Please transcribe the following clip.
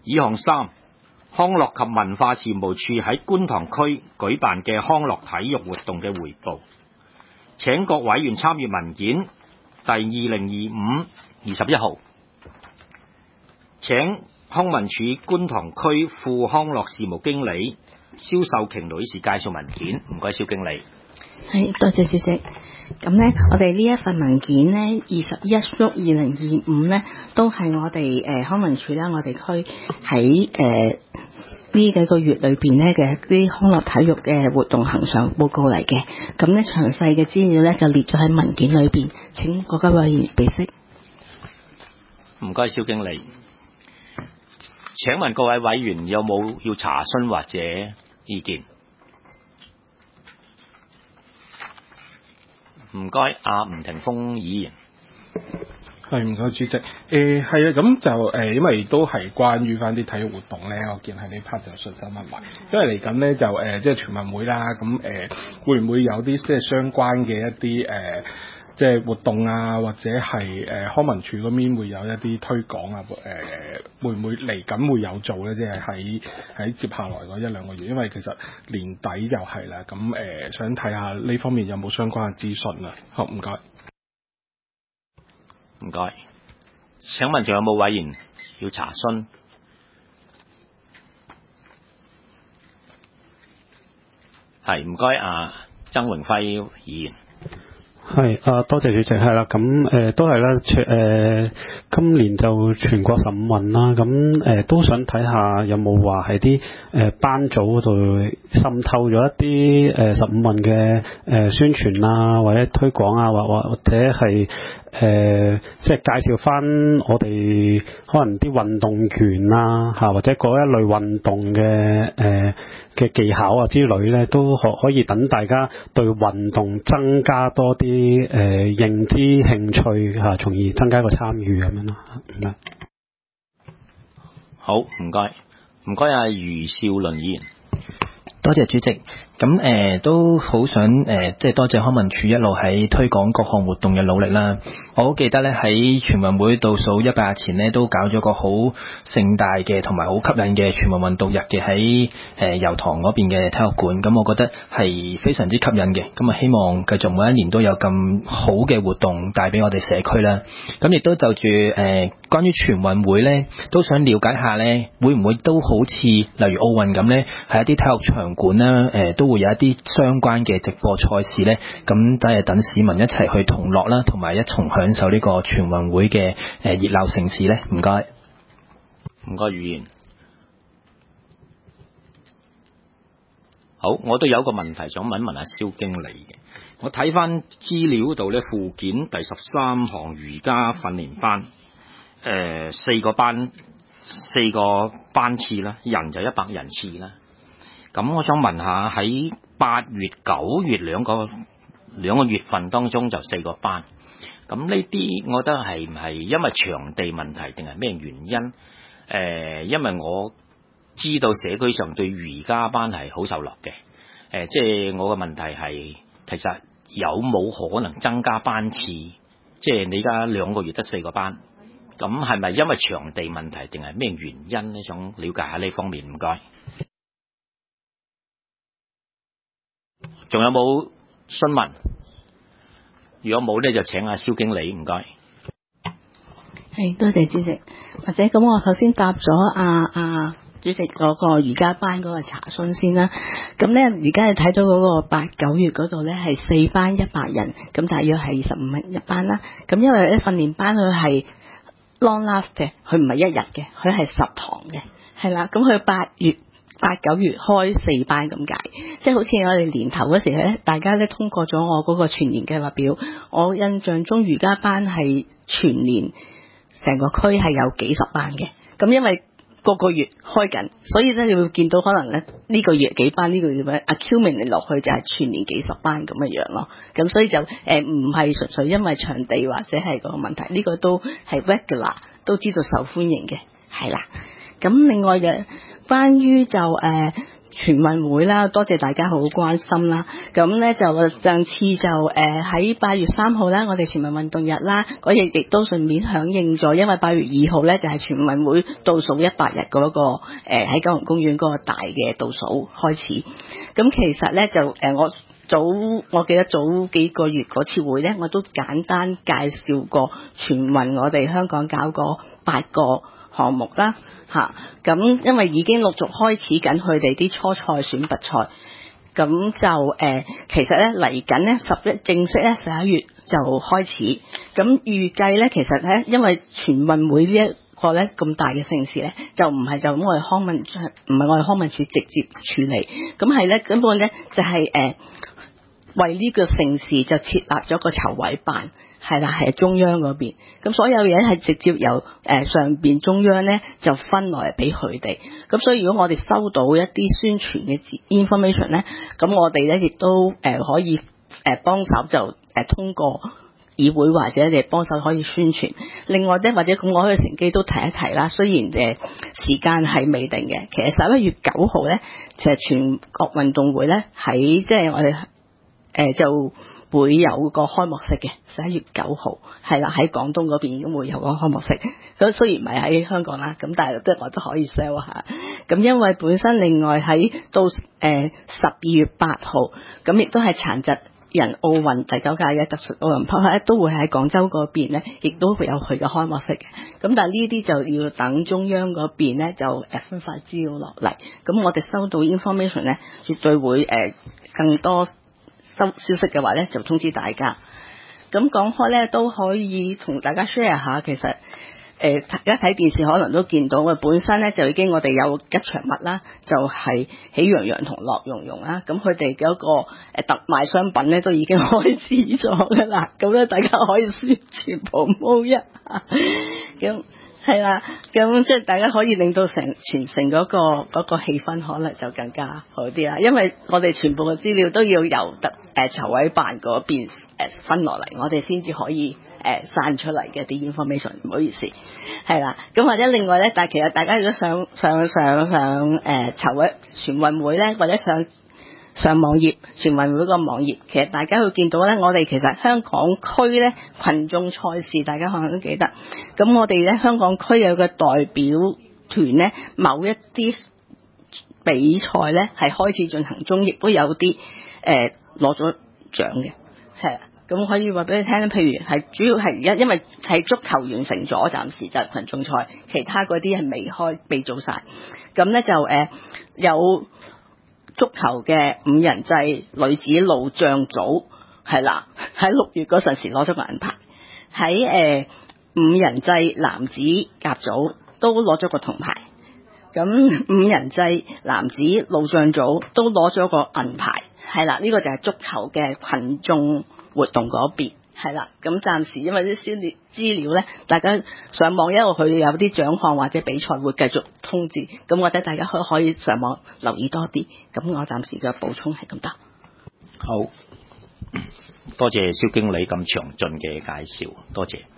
以項三，康樂及文化事務處喺觀塘區舉辦嘅康樂體育活動嘅匯報，請各委員參閱文件第2025-21號。請康文署觀塘區副康樂事務經理蕭秀瓊女士介紹文件。唔該，蕭經理。 係，多謝主席。咁呢，我哋呢一份文件呢，21/2025呢，都係我哋康文署啦，我哋區喺呢幾個月裏邊呢嘅啲康樂體育嘅活動恆常報告嚟嘅。咁呢，詳細嘅資料呢，就列咗喺文件裏邊，請各位委員備悉。 唔該，蕭經理。請問各位委員有冇要查詢或者意見？唔該，吳霆鋒議員。 係，唔該主席。係啊，咁就因為都係關於翻啲體育活動咧，我見喺呢 part 就順手問埋。因為嚟緊咧就即係全運會啦，咁會唔會有啲即係相關嘅一啲即係活動啊，或者係康文署嗰邊會有一啲推廣啊？會唔會嚟緊會有做咧？即係喺接下來嗰1-2個月，因為其實年底就係啦。咁想睇下呢方面有冇相關嘅資訊啊？好，唔該。 唔該。請問仲有冇委員要查詢？係，唔該，曾榮輝議員。 係多謝主席。係啦，咁都係啦，今年就全國15運啦，咁都想睇下有冇話喺啲班組嗰度滲透咗一啲15運嘅宣傳啊，或者推廣啊，或者係即係介紹翻我哋可能啲運動員啊嚇，或者嗰一類運動嘅技巧啊之類咧，都可以等大家對運動增加多啲認知興趣嚇，從而增加個參與咁樣咯。 好，唔該，余少麟議員。 多謝主席。咁都好想即係多謝康文署一路喺推廣各項活動嘅努力啦。我好記得咧喺全運會倒數100日前咧，都搞咗個好盛大嘅同埋好吸引嘅全運運動日嘅喺油塘嗰邊嘅體育館。咁我覺得係非常之吸引嘅。咁啊希望繼續每一年都有咁好嘅活動帶俾我哋社區啦。咁亦都就住關於全運會咧，都想了解下咧，會唔會都好似例如奧運咁咧，係一啲體育場館啦，都會有一啲相關嘅直播賽事咧，咁都係等市民一齊去同樂啦，同埋一同享受呢個全運會嘅熱鬧盛事咧。唔該， 余議員。好，我都有個問題想問下蕭經理嘅。我睇翻資料度咧，附件第13項瑜伽訓練班，4個班次啦，人就100人次啦。咁我想問下，喺8月、9月兩個月份當中就4個班，咁呢啲我覺得係唔係因為場地問題定係咩原因？因為我知道社區上對瑜伽班係好受落嘅，即係我嘅問題係其實有冇可能增加班次？即係你而家2個月得4個班，咁係咪因為場地問題定係咩原因呢？想了解下呢方面，唔該。仲有冇詢問？如果冇咧，就請阿蕭經理，唔該。 係，多謝主席。或者咁，我首先答咗主席嗰個瑜伽班嗰個查詢先啦。咁咧，而家你睇到嗰個8、9月嗰度咧係4班100人，咁大約係25蚊一班啦。咁因為咧訓練班佢係 long last 嘅，佢唔係1日嘅，佢係10堂嘅，係啦。咁佢8、9月開4班咁解，即係好似我哋年頭嗰時咧，大家咧通過咗我嗰個全年計劃表，我印象中瑜伽班係全年成個區係有幾十班嘅。咁因為個個月開緊，所以咧你會見到可能咧呢個月幾班，呢個月咩 accumulate 落去就係全年幾十班咁嘅樣咯。咁所以就唔係純粹因為場地或者係個問題，呢個都係 regular 都知道受歡迎嘅，係啦。咁另外嘅關於就全運會啦，多謝大家好關心啦。咁咧就上次就喺8月3號啦，我哋全民運動日啦，嗰日亦都順便響應咗，因為8月2號咧就係全運會倒數100日嗰個喺九龍公園嗰個大嘅倒數開始。咁其實咧就我記得早幾個月嗰次會咧，我都簡單介紹過全運我哋香港搞過8個項目啦，咁因為已經陸續開始緊佢哋啲初賽選拔賽，咁就其實咧嚟緊咧正式咧11月就開始，咁預計咧其實咧因為全運會呢一個咧咁大嘅盛事咧，就唔係就咁我哋康文署直接處理，咁係咧根本咧就係為呢個盛事就設立咗個籌委辦，係啦，係中央嗰邊，咁所有嘢係直接由上邊中央咧就分落嚟俾佢哋，咁所以如果我哋收到一啲宣傳嘅 information 咧，咁我哋咧亦都可以幫手就通過議會或者你幫手可以宣傳。另外咧或者咁我可以乘機都提一提啦，雖然時間係未定嘅，其實11月9號咧就係全國運動會咧喺即係我哋就會有個開幕式嘅11月9號，係啦，喺廣東嗰邊咁會有個開幕式。咁雖然唔係喺香港啦，咁但係我都可以 sell 下。咁因為本身另外喺到12月8號，咁亦都係殘疾人奧運第9屆嘅特殊奧林匹克咧，都會喺廣州嗰邊咧，亦都會有佢嘅開幕式嘅。咁但係呢啲就要等中央嗰邊咧就分發資料落嚟。咁我哋收到 information 咧，絕對會更多消息嘅話咧，就通知大家。咁講開咧，都可以同大家 share 下，其實大家睇電視可能都見到，本身咧就已經我哋有吉祥物啦，就係喜羊羊同樂融融啦。咁佢哋嗰個特賣商品咧都已經開始咗噶啦。咁咧大家可以宣傳 promote 一下。咁係啦，咁即係大家可以令到全城嗰個氣氛可能就更加好啲啦。因為我哋全部嘅資料都要由籌委辦嗰邊分落嚟，我哋先至可以散出嚟嘅啲 information。唔好意思，係啦。咁或者另外咧，但係其實大家如果上籌委全運會咧，或者上網頁全運會個網頁，其實大家會見到咧，我哋其實香港區咧群眾賽事，大家可能都記得。咁我哋咧香港區有個代表團咧，某一啲比賽咧係開始進行中，亦都有啲攞咗獎嘅，係啊。咁可以話俾你聽，譬如係主要係而家因為係足球完成咗，暫時就係群眾賽，其他嗰啲係未做晒。咁咧就有足球嘅5人制女子路障組，係啦，喺6月嗰陣時攞咗個銀牌，喺5人制男子甲組都攞咗個銅牌，咁5人制男子路障組都攞咗個銀牌，係啦，呢個就係足球嘅群眾活動嗰邊，係啦。咁暫時因為啲資料咧，大家上網一路佢有啲獎項或者比賽會繼續通知，咁或者大家可以上網留意多啲。咁我暫時嘅補充係咁多。 好，多謝蕭經理咁詳盡嘅介紹，多謝。